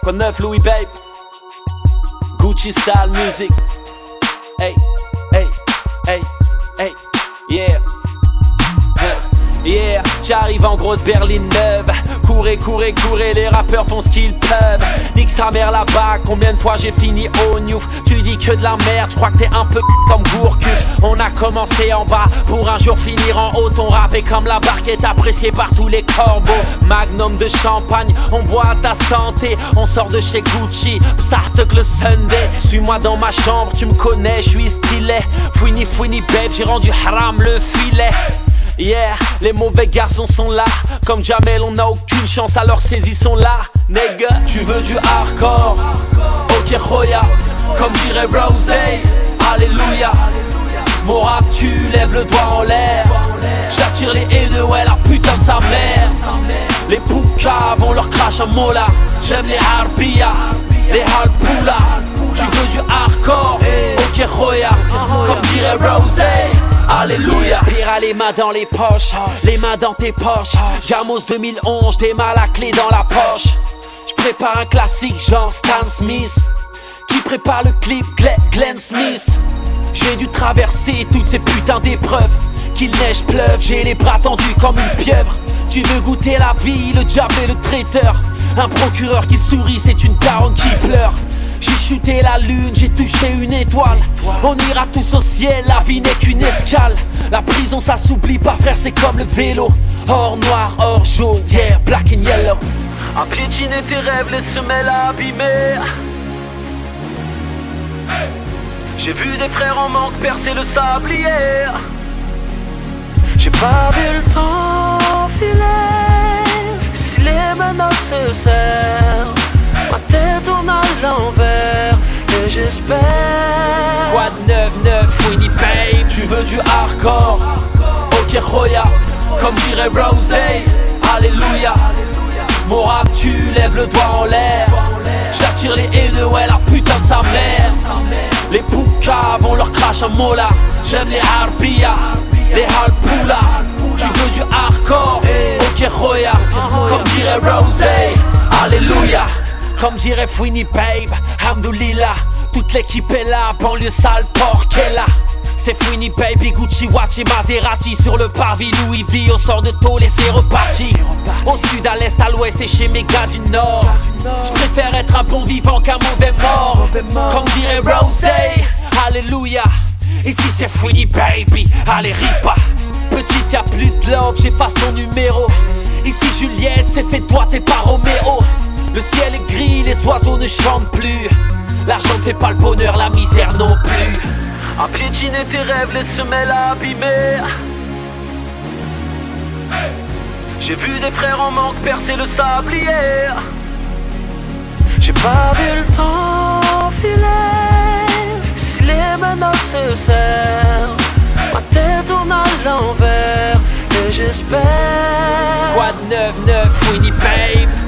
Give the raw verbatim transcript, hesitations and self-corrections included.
Quoi de neuf, Louis Babe? Gucci Style Music. Hey, hey, hey, hey, yeah. Yeah, j'arrive en grosse berline neuve. Courez, courez, courez, les rappeurs font ce qu'ils peuvent. Nique sa mère là-bas, combien de fois j'ai fini au Newf. Tu dis que de la merde, je crois que t'es un peu comme Gourcuff. On a commencé en bas, pour un jour finir en haut. Ton rap est comme la barquette appréciée par tous les corbeaux. Magnum de champagne, on boit à ta santé. On sort de chez Gucci, psartek le Sunday. Suis-moi dans ma chambre, tu me connais, je suis stylé. Fouini, fouini, babe, j'ai rendu haram le filet. Yeah, les mauvais garçons sont là. Comme Jamel, on n'a aucune chance, alors saisissons là. Nigga, tu veux du hardcore? Ok, Khoya, comme dirait Rosé. Alléluia. Mon rap, tu lèves le doigt en l'air. J'attire les haineux, ouais, la putain de sa mère. Les poucaves, on leur crache un mot là. J'aime les harpia, les harpoula. Tu veux du hardcore? Ok, Khoya, comme dirait Rosé. Alléluia. Pire les mains dans les poches, les mains dans tes poches. Jamos deux mille onze, démarre la clé dans la poche. Je prépare un classique genre Stan Smith, qui prépare le clip Glenn, Glenn Smith. J'ai dû traverser toutes ces putains d'épreuves. Qu'il neige, pleuve, j'ai les bras tendus comme une pieuvre. Tu veux goûter la vie, le diable et le traiteur. Un procureur qui sourit, c'est une daronne qui pleure. J'ai shooté la lune, j'ai touché une étoile. On ira tous au ciel, la vie n'est qu'une escale. La prison ça s'oublie pas frère, c'est comme le vélo. Or noir, or jaune, yeah, black and yellow. À piétiner tes rêves, les semelles abîmées. J'ai vu des frères en manque percer le sablier. J'ai pas vu le temps filer. Si les menottes se serrent, ma tête tourne à l'envers et j'espère. Quoi de neuf, neuf, Fouini Babe? Tu veux du hardcore? Ok, Khoya, comme dirait Rosé. Alléluia. Mon rap, tu lèves le doigt en l'air. J'attire les haineux, ouais, la putain de sa mère. Les poucaves, on leur crache un mot là. J'aime les harpia, les harpoula. Tu veux du hardcore? Ok, Khoya, comme dirait Rosé. Alléluia. Comme dirait Fouini Babe, Hamdoulillah. Toute l'équipe est là, banlieue sale, porc est là. C'est Fouini Baby, Gucci Watch et Maserati. Sur le parvis, Louis V, au sort de tôle et c'est reparti. Au sud, à l'est, à l'ouest et chez mes gars du nord. Je préfère être un bon vivant qu'un mauvais mort. Comme dirait Rosé, Alléluia. Ici c'est Fouini Baby, allez ripa. Petite y'a plus de love, j'efface ton numéro. Ici Juliette, c'est fait de toi, t'es pas Roméo. Le ciel est gris, les oiseaux ne chantent plus. L'argent ne fait pas le bonheur, la misère non plus. À piétiner tes rêves, les semelles abîmées. J'ai vu des frères en manque percer le sablier. J'ai pas vu le temps filer. Si les menottes se serrent, ma tête tourne à l'envers et j'espère. Quoi de neuf, neuf, Fouini Babe?